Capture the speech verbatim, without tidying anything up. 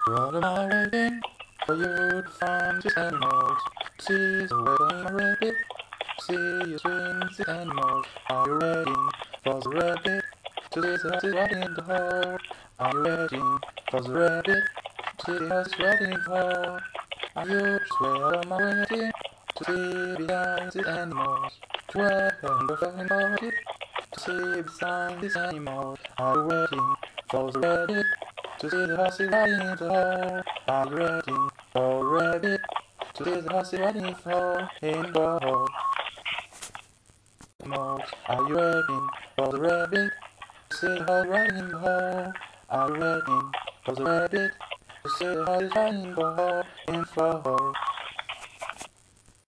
What am I waiting for you to find your animals? See the way my rabbit. See your swings the animals. Are you ready for the rabbit? To see the horse riding in the hole. Are you ready for the rabbit? To see the horse riding in the hole. Are you just where am I waiting to see behind the animals? To where am I fucking body? To see beside these animals. Are you waiting for the rabbit? To see the horse riding in the hole. Are you ready for the rabbit? To see the horse riding in the hole. In the hole. Are you ready for the rabbit? To see the horse riding in the hole. Are you ready for the rabbit? To see the horse riding in the hole. In the hole.